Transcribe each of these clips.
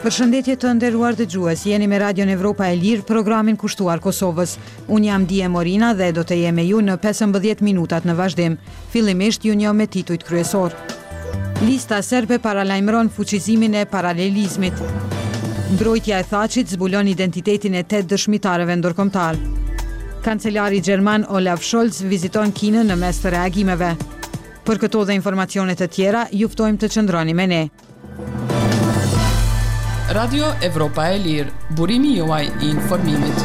Përshëndetje të nderuar dëgjues, jeni me Radion Evropa e Lirë, programin kushtuar Kosovës. Unë jam Dije Morina dhe do të jem me ju në 15 minutat në vazhdim. Fillimisht ju njoh me titujt kryesor. Lista serbe paralajmëron fuqizimin e paralelizmit. Mbrojtja e Thaçit zbulon identitetin e 8 dëshmitarëve ndërkombëtar. Kancelari gjerman Olaf Scholz viziton Kinën në mes të reagimeve. Për këto dhe informacione të tjera, ju ftojmë të qëndroni me ne. Radio Evropa e Lirë, burimi juaj I informimit.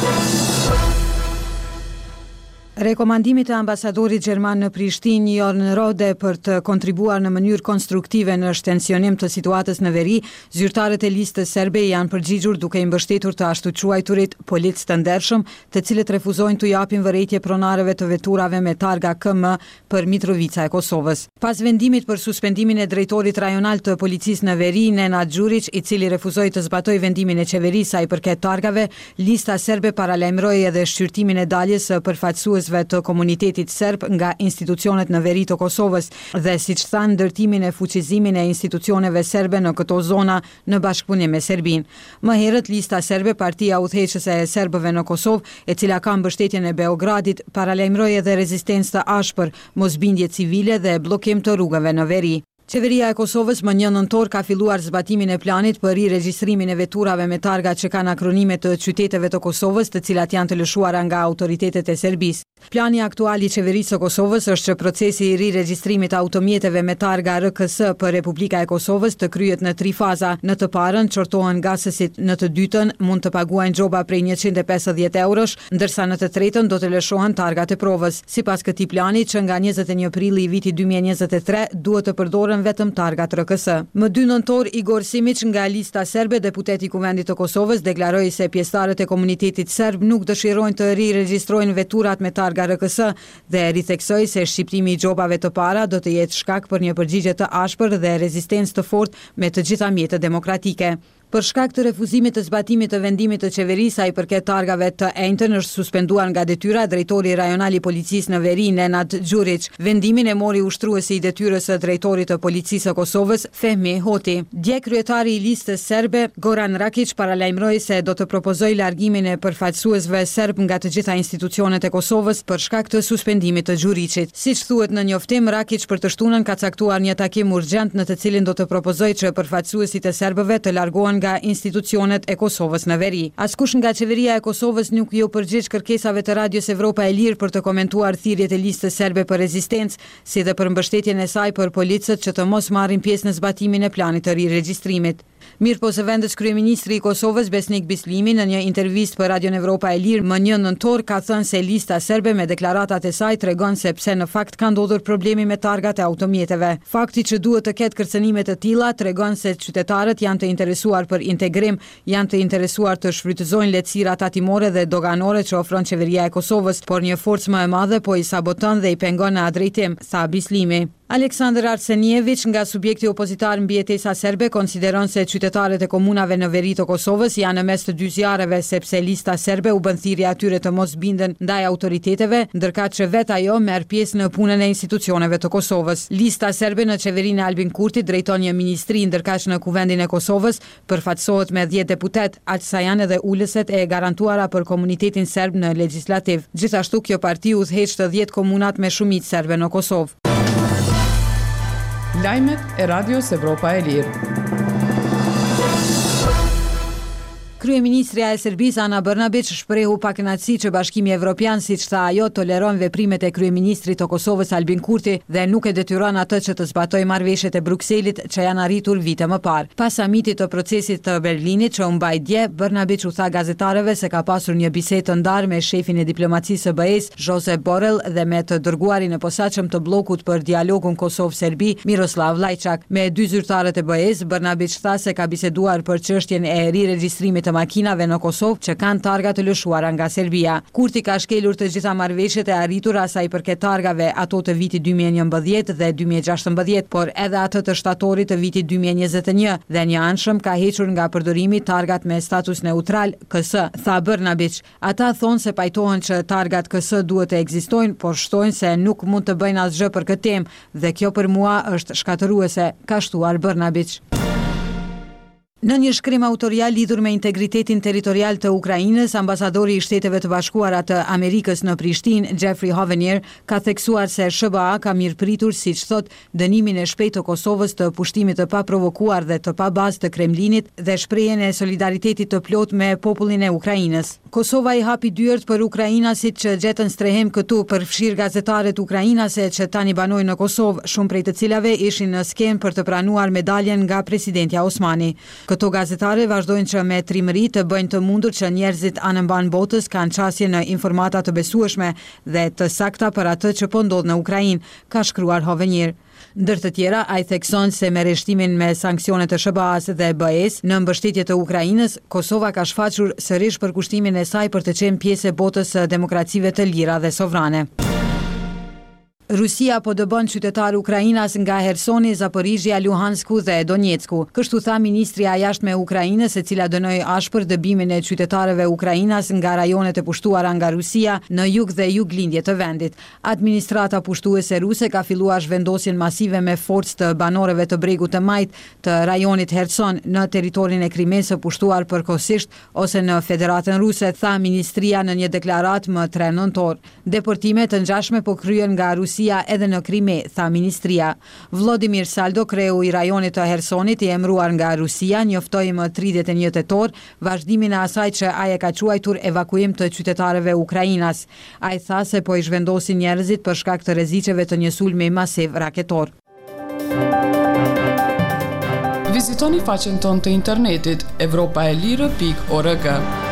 Rekomandimit e ambasadorit gjerman në Prishtinë Jörn Rode për të kontribuar në mënyrë konstruktive në shtensionim të situatës në veri, zyrtarët e listës serbe janë përgjigjur duke I mbështetur të ashtu quajturit policë të ndershëm, të cilët refuzojnë të japin vërejtje pronarëve të veturave me targa KM për Mitrovica e Kosovës. Pas vendimit për suspendimin e drejtorit rajonal të policisë në veri, Nenad Xhurić, I cili refuzoi të zbatoj vendimin e qeverisë sa I përket targave, lista serbe paralajmëroi edhe shqyrtimin e daljes së përfaqësues të komunitetit serb nga institucionet në veri të Kosovës dhe siç thanë ndërtimin e fuqizimin e institucioneve serbe në këto zona në bashkëpunim me Serbinë. Më herët lista serbe, partia udhëheqëse e serbëve në Kosovë, e cila ka mbështetjen e Beogradit, paralajmëroi edhe rezistencë të ashpër, mosbindje civile dhe bllokim të rrugëve në veri. Qeveria e Kosovës më 1 nëntor ka filluar zbatimin e planit për riregjistrimin e veturave me targa që kanë akronime të qyteteve të Kosovës, të cilat janë të lëshuara nga autoritetet e Serbisë. Plani aktual I qeverisë së Kosovës është që procesi I riregjistrimit të automjeteve me targa RKS për Republika e Kosovës të kryhet në 3 faza. Në të parën çortohen gasësit, në të dytën mund të paguajnë xhoba prej 150 eurosh, ndërsa në të tretën do të lëshohen targat e provës. Sipas këtij plani, që nga 21 prilli I vitit 2023 duhet të përdoren vetëm targat RKS. Më 2 nëntor Igor Simić nga lista serbe, deputeti I Kuvendit të Kosovës, deklaroi se pjesëtarët e komunitetit serb nuk dëshirojnë të riregjistrojnë veturat me targa RKS dhe ritheksoi se shqiptimi I xhopave të para do të jetë shkak për një përgjigje të ashpër dhe rezistencë të fortë me të gjitha mjetët demokratike. Për shkak të refuzimit të zbatimit të vendimit të qeverisë sa I përket targave të enjtën është suspenduar nga detyra drejtori rajonal I policisë në veri Nenad Xhurić. Vendimin e mori ushtruesi I detyrës së drejtorit të policisë së Kosovës Fehmi Hoti. Dje kryetari I listës serbe Goran Rakić paralajmëroi se do të propozojë largimin e përfaqësuesve serb nga të gjitha institucionet e Kosovës për shkak të suspendimit të Xhurićit. Siç thuhet në njoftim, Rakić për të shtunën ka caktuar një takim urgjent në të cilin do të propozojë që përfaqësuesit e serbëve të largohen nga institucionet e Kosovës në veri. Askush nga qeveria e Kosovës nuk ju përgjigj kërkesave të Radios Evropa e Lirë për të komentuar thirrjet e listës serbe për rezistencë, si dhe për mbështetjen e saj për policët që të mos marrin pjesë në zbatimin e planit të riregjistrimit. Mirpo zëvendës kryeministri I Kosovës Besnik Bislimi në një intervistë për Radion Evropa e Lirë më 1 nëntor ka thënë se lista serbe me deklaratat e saj tregon se pse në fakt ka ndodhur problemi me targat e automjeteve. Fakti që duhet të ketë kërcënime të tilla tregon se qytetarët janë të interesuar për integrim, janë të interesuar të shfrytëzojnë lehtësirat tatimore dhe doganore që ofron qeveria e Kosovës, por një forcë më e madhe po I saboton dhe I pengon në atë drejtim, tha Bislimi. Aleksandar Arsenjević nga subjekti opozitar Mbjetesa serbe konsideron se qytetarët e komunave në veri të Kosovës janë në mes të dy zjarreve sepse lista serbe u bën thirrje atyre të mos binden ndaj autoriteteve, ndërkaq që vetë ajo merr pjesë në punën e institucioneve të Kosovës. Lista serbe në qeverinë e Albin Kurti drejton një ministri, ndërkaq në Kuvendin e Kosovës përfaqësohet me 10 deputet, aq sa janë edhe ulëset e garantuara për komunitetin serb në legjislativ. Gjithashtu kjo parti udhëheq të 10 komunat me shumicë serbe në Kosovë. Lajmet e Radios Evropa e Lirë. Kryeministrja e Serbisë Ana Brnabić shprehu pakënaqësi që Bashkimi Evropian, siç tha ajo, toleron veprimet e kryeministrit të Kosovës Albin Kurti dhe nuk e detyron atë që të zbatojë marrëveshjet e Brukselit që janë arritur vite më parë. Pas samitit të procesit të Berlinit që u mbaj dje, Brnabić u tha gazetarëve se ka pasur një bisedë të ndarë me shefin e diplomacisë së BE-s Josep Borrell dhe me të dërguarin e posaçëm të bllokut për dialogun Kosovë-Serbi Miroslav Lajçak. Me 2 zyrtarët e BE-s, Brnabić tha se ka biseduar për çështjen e riregjistrimit të makinave në Kosovë që kanë targa të lëshuara nga Serbia. Kurti ka shkelur të gjitha marrëveshjet e arritura sa I përket targave, ato të vitit 2011 dhe 2016, por edhe ato të shtatorit të vitit 2021 dhe një anshëm ka hequr nga përdorimi targat me status neutral KS, tha Brnabić. Ata thonë se pajtohen që targat KS duhet të ekzistojnë, por shtojnë se nuk mund të bëjnë asgjë për këtë temë dhe kjo për mua është shkatëruese, ka shtuar Brnabić. Në një shkrim autorial lidhur me integritetin territorial të Ukrainës, ambasadori i Shteteve të Bashkuara të Amerikës në Prishtinë, Jeffrey Hovenier, ka theksuar se SBA ka mirëpritur, siç thot, dënimin e shpejtë të Kosovës të pushtimit të paprovokuar dhe të pabazë të Kremlinit dhe shprehjen e solidaritetit të plot me popullin e Ukrainës. Kosova i hapi dyert për ukrainasit që gjetën strehim këtu, përfshir gazetarët ukrainase që tani banojnë në Kosovë, shumë prej të cilave ishin në skemë për të pranuar medaljen nga presidentja Osmani. Këto gazetare vazhdojnë që me trimëri të bëjnë të mundur që njerëzit anëmban botës kanë qasje në informata të besueshme dhe të sakta për atë që po ndodh në Ukrainë, ka shkruar Hovenier. Ndër të tjera, ai thekson se me rreshtimin me sanksionet të SBA-s dhe BE-s në mbështetje të Ukrainës, Kosova ka shfaqur sërish për kushtimin e saj për të qenë pjesë e botës së demokracive të lira dhe sovrane. Rusia po dëbon qytetar Ukrainas nga Hersoni, Zaporizhia, Luhansku dhe Donjecku. Kështu tha ministria e jashtme e Ukrainës, e cila dënoi ashpër dëbimin e qytetarëve ukrainas nga rajonet e pushtuara nga Rusia në jug dhe juglindje të vendit. Administrata pushtuese ruse ka filluar zhvendosjen masive me forcë të banorëve të bregut të Majt të rajonit Herson në territorin e Krimes së pushtuar përkohësisht ose në Federatën Ruse, tha ministria në një deklaratë më 3 nëntor. Deportime të ngjashme po kryen nga Rusia edhe në Krime, tha ministria. Vladimir Saldo, kreu i rajonit të Hersonit i emëruar nga Rusia, njoftoi më 31 tetor vazhdimin e asaj që ai e ka quajtur evakuim të qytetarëve ukrainas. Ai tha se po i zhvendosin njerëzit për shkak të rreziqeve të një sulmi masiv raketor. Vizitoni faqen tonë të internetit evropaelire.org.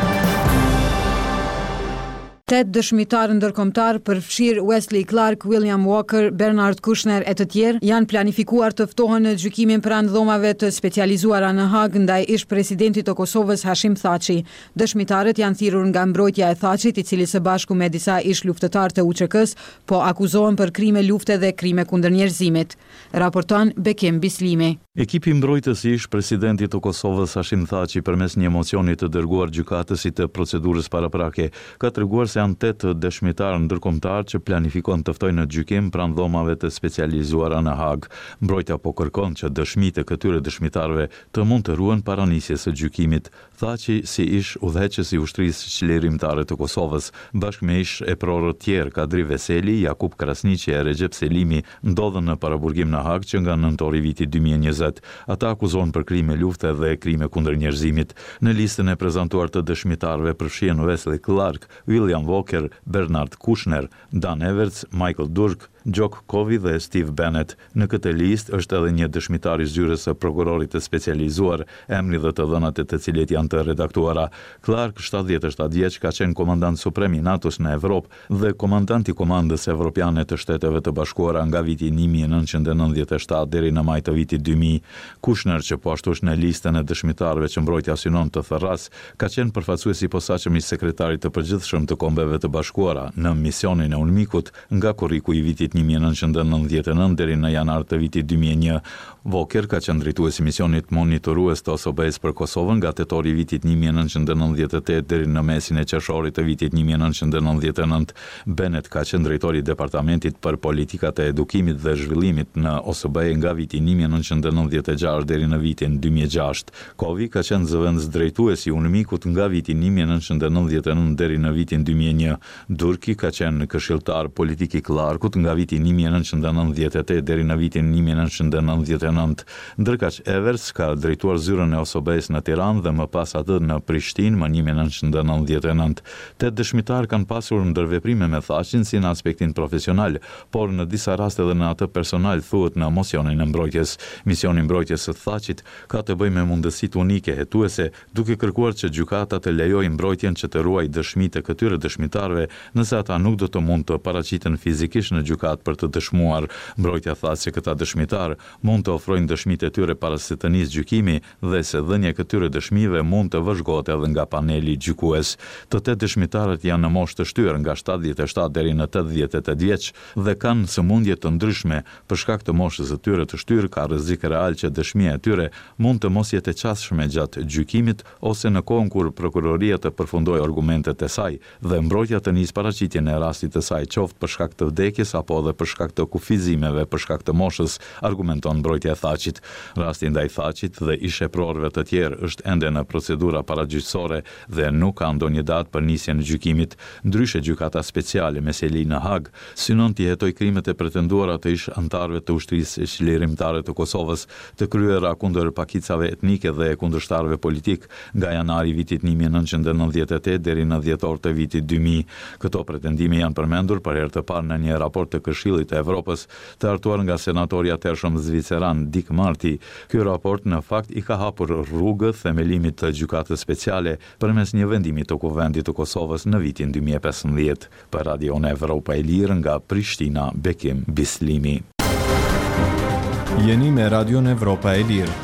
8 dëshmitarë ndërkombëtar, përfshir Wesley Clark, William Walker, Bernard Kouchner e të tjerë, janë planifikuar të ftohen në gjykimin pranë dhomave të specializuara në Hag ndaj ish-presidentit të Kosovës Hashim Thaçi. Dëshmitarët janë thirrur nga mbrojtja e Thaçit, i cili së bashku me disa ish-luftëtar të UÇK-s po akuzohen për krime lufte dhe krime kundër njerëzimit. Raporton Bekim Bislimi. Ekipi mbrojtës i ish-presidentit të Kosovës Hashim Thaçi përmes një mocioni të dërguar gjykatësit të procedurës paraprake ka treguar se janë 8 dëshmitarë ndërkombëtar që planifikon të ftojnë në gjykim pranë dhomave të specializuara në Hag. Mbrojtja po kërkon që dëshmitë e këtyre dëshmitarëve të mund të ruhen para nisjes së gjykimit. Thaçi si ish udhëheqës i ushtrisë qlirimtare të Kosovës, bashkë me ish e prorët tjerë Kadri Veseli, Jakub Krasniqi e Recep Selimi ndodhen në paraburgim në Hag që nga nëntori vitit 2020. Ata akuzohen për krime lufte dhe krime kundër njerëzimit. Në listën e prezantuar të dëshmitarëve përfshihen Wesley Clark, William Walker, Bernard Kouchner, Dan Everts, Michael Durk, Gjok Kovi dhe Steve Bennett. Në këtë listë është edhe një dëshmitar i zyrës së prokurorit të specializuar, emri dhe të dhënat e të cilit janë të redaktuara. Clark, 77 vjeç, ka qenë komandant suprem i NATO-s në Evropë dhe komandant i Komandës Evropiane të Shteteve të Bashkuara nga viti 1997 deri në maj të vitit 2000. Kouchner, që po ashtu është në listën e dëshmitarëve që mbrojtja synon të therras, ka qenë përfaqësues i posaçëm i sekretarit të përgjithshëm të Kombeve të Bashkuara në misionin e UNMIK-ut nga korriku i vitit 1999 deri në janar të vitit 2001. Walker ka qenë drejtues i misionit monitorues të OSBE-s për Kosovën nga tetori i vitit 1998 deri në mesin e qershorit të vitit 1999. Bennett ka qenë drejtori i departamentit për politikat e edukimit dhe zhvillimit në OSBE nga viti 1996 deri në vitin 2006. Kovi ka qenë zëvendës drejtues i UNMIK-ut nga viti 1999 deri në vitin 2001. Durki ka qenë këshilltar politik i Clarkut nga viti 1998 deri në vitin 1999. Ndërkaq Evers ka drejtuar zyrën e OSBE-s në Tiranë dhe më pas atë në Prishtinë më 1999. 8 dëshmitar kanë pasur ndërveprime me Thaçin si në aspektin profesional, por në disa raste edhe në atë personal, thuhet në mocionin e mbrojtjes. Misioni i mbrojtjes së Thaçit ka të bëjë me mundësitë unike hetuese, duke kërkuar që gjykata të lejojë mbrojtjen që të ruajë dëshmitë e këtyre dëshmitarëve nëse ata nuk do të mund të paraqiten fizikisht në gjykatë për të dëshmuar. Mbrojtja tha se këta dëshmitar mund të ofrojnë dëshmitë e tyre para se të nisë gjykimi dhe se dhënia e këtyre dëshmive mund të vëzhgohet edhe nga paneli gjykues. Të 8 dëshmitarët janë në moshë të shtyrë nga 77 deri në 88 vjeç dhe kanë sëmundje të ndryshme. Për shkak të moshës së tyre të shtyrë ka rrezik real që dëshmia e tyre mund të mos jetë e qasshme gjatë gjykimit ose në kohën kur prokuroria të përfundojë argumentet e saj dhe mbrojtja të nisë paraqitjen e rastit të saj qoftë për shkak të vdekjes apo po edhe për shkak të kufizimeve për shkak të moshës, argumenton mbrojtja e Thaqit. Rasti ndaj Thaqit dhe i sheprorëve të tjerë është ende në procedura paragjyqësore dhe nuk ka ndonjë datë për nisjen e gjykimit. Ndryshe, gjykata speciale me sjellje në Hag synon të hetoj krimet e pretenduara të ish antarëve të ushtrisë çlirimtare të Kosovës të kryera kundër pakicave etnike dhe kundërshtarëve politik nga janari i vitit 1998 deri në dhjetor të vitit 2000. Këto pretendime janë përmendur për herë të parë në një raport të Këshillit të Evropës të hartuar nga senatori i atëhershëm zviceran Dick Marty. Ky raport në fakt i ka hapur rrugë themelimit të gjykatës speciale përmes një vendimi të Kuvendit të Kosovës në vitin 2015. Për Radio Evropa e Lirë nga Prishtina, Bekim Bislimi. Jeni me Radio Evropa e Lirë.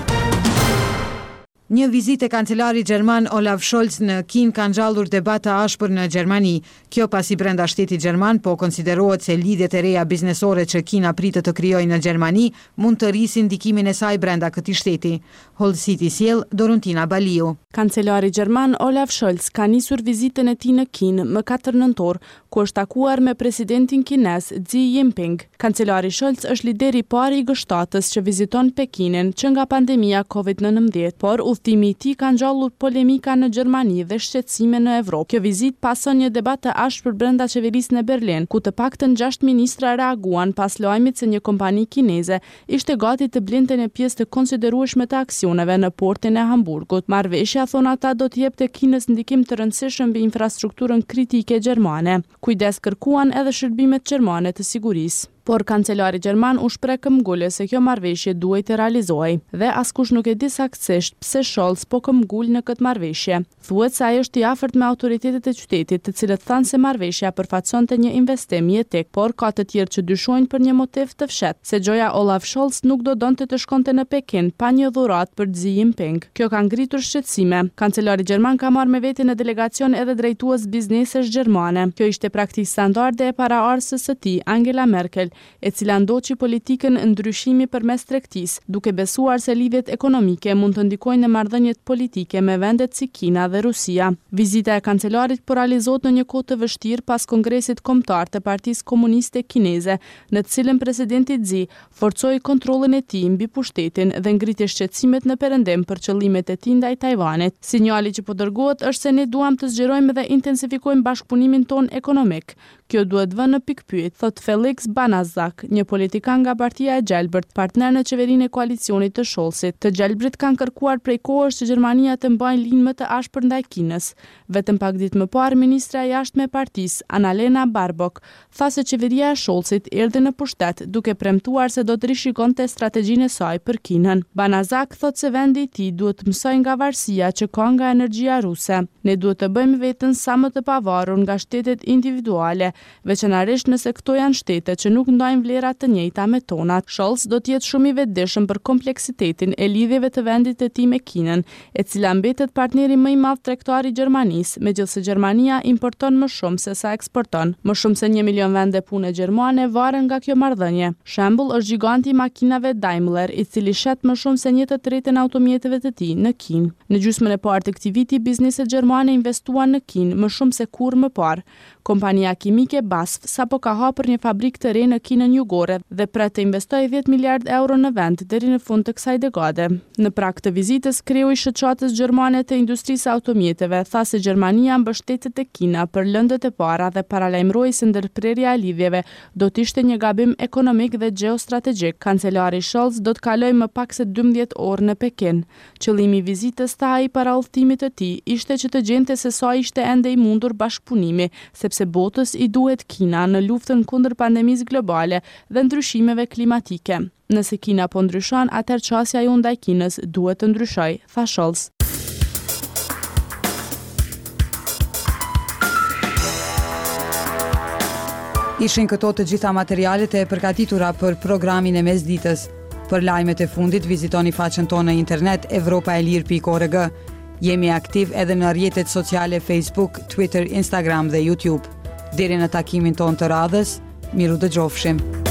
Një vizitë e kancelarit gjerman Olaf Scholz në Kinë ka ngjallur debat të ashpër në Gjermani. Kjo pasi brenda shtetit gjerman po konsiderohet se lidhjet e reja biznesore që Kina pritet të krijojë në Gjermani mund të rrisin ndikimin e saj brenda këtij shteti. Hold City sjell Dorontina Baliu. Kancelari gjerman Olaf Scholz ka nisur vizitën e tij në Kinë më 4 nëntor, ku është takuar me presidentin kinez Xi Jinping. Kancelari Scholz është lideri i parë i G7-s që viziton Pekinin që nga pandemia COVID-19, por udhtimi i tij ka ngjallur polemika në Gjermani dhe shqetësime në Evropë. Kjo vizitë pason një debat të ashpër brenda qeverisë në Berlin, ku të paktën 6 ministra reaguan pas lajmit se një kompani kineze ishte gati të blinte një pjesë të konsiderueshme të aksioneve në portin e Hamburgut. Marrëveshja, thon ata, do të jepte Kinës ndikim të rëndësishëm mbi infrastrukturën kritike gjermane. Kujdes kërkuan edhe shërbimet gjermane të sigurisë. Por kancelari gjerman u shpreh këmbgulë se kjo marrëveshje duhet të realizohej dhe askush nuk e di saktësisht pse Scholz po këmbgul në këtë marrëveshje. Thuhet se ai është i afërt me autoritetet e qytetit, të cilët thanë se marrëveshja përfaqësonte një investim mjetik, por ka të tjerë që dyshojnë për një motiv të fshehtë, se Gjoja Olaf Scholz nuk do donte të shkonte në Pekin pa një dhuratë për Xi Jinping. Kjo ka ngritur shqetësime. Kancelari gjerman ka marrë me vete në delegacion edhe drejtues biznesesh gjermane. Kjo ishte praktikë standarde e paraardhësës së tij, Angela Merkel, e cila ndoqi politikën ndryshimi përmes tregtisë, duke besuar se lidhjet ekonomike mund të ndikojnë në marrëdhëniet politike me vendet si Kina dhe Rusia. Vizita e kancelarit po realizohet në një kohë të vështirë pas kongresit kombëtar të Partisë Komuniste Kineze, në të cilën presidenti Xi forcoi kontrollin e tij mbi pushtetin dhe ngriti shqetësimet në perëndim për qëllimet e tij ndaj Tajvanit. Sinjali që po dërgohet është se ne duam të zgjerojmë dhe intensifikojmë bashkëpunimin ton ekonomik. Kjo duhet vënë në pikpyetje, thot Felix Banazak, një politikan nga Partia e Gjelbërt, partner në qeverinë e koalicionit të Scholzit. Të Gjelbrit kanë kërkuar prej kohësh që Gjermania të mbajë linjë më të ashpër ndaj Kinës. Vetëm pak ditë më parë, ministra e jashtme e partisë, Annalena Baerbock, tha se qeveria e Scholzit erdhi në pushtet duke premtuar se do të rishikonte strategjinë e saj për Kinën. Banazak thot se vendi i tij duhet të mësojë nga varësia që ka nga energjia ruse. Ne duhet të bëjmë veten sa më të pavarur nga shtetet individuale, veçanërisht nëse këto janë shtete që nuk ndajnë vlera të njëjta me tonat. Scholz do të jetë shumë i vetëdijshëm për kompleksitetin e lidhjeve të vendit të tij me Kinën, e cila mbetet partneri më i madh tregtar i Gjermanisë, megjithëse Gjermania importon më shumë se sa eksporton. Më shumë se 1 milion vende pune gjermane varen nga kjo marrëdhënie. Shembull është giganti i makinave Daimler, i cili shet më shumë se 1/3 e automjeteve të tij në Kinë. Në gjysmën e parë të këtij viti, bizneset gjermane investuan në Kinë më shumë se kurrë më parë. Kompania kimike BASF sapo ka hapur një fabrikë të re në Kinën Jugore dhe pret të investojë 10 miliard euro në vend deri në fund të kësaj dekade. Në prag të vizitës, kreu i shoqatës gjermane të industrisë automjeteve tha se Gjermania mbështetet tek Kina për lëndët e para dhe paralajmëroi se ndërprerja e lidhjeve do të ishte një gabim ekonomik dhe gjeostrategjik. Kancelari Scholz do të kalojë më pak se 12 orë në Pekin. Qëllimi i vizitës të ai para udhëtimit të tij ishte që të gjente se sa ishte ende i mundur bashkëpunimi, sepse botës i duhet Kina në luftën kundër pandemisë globale dhe ndryshimeve klimatike. Nëse Kina po ndryshon, atëherë çësia ju ndaj Kinës duhet të ndryshojë, tha Scholz. Ishin këto të gjitha materialet e përgatitura për programin e mesditës. Për lajmet e fundit, vizitoni faqen tonë në internet evropaelir.org. Jemi aktiv edhe në rrjetet sociale Facebook, Twitter, Instagram dhe YouTube. Deri në takimin tonë të radhës, miru dëgjofshim.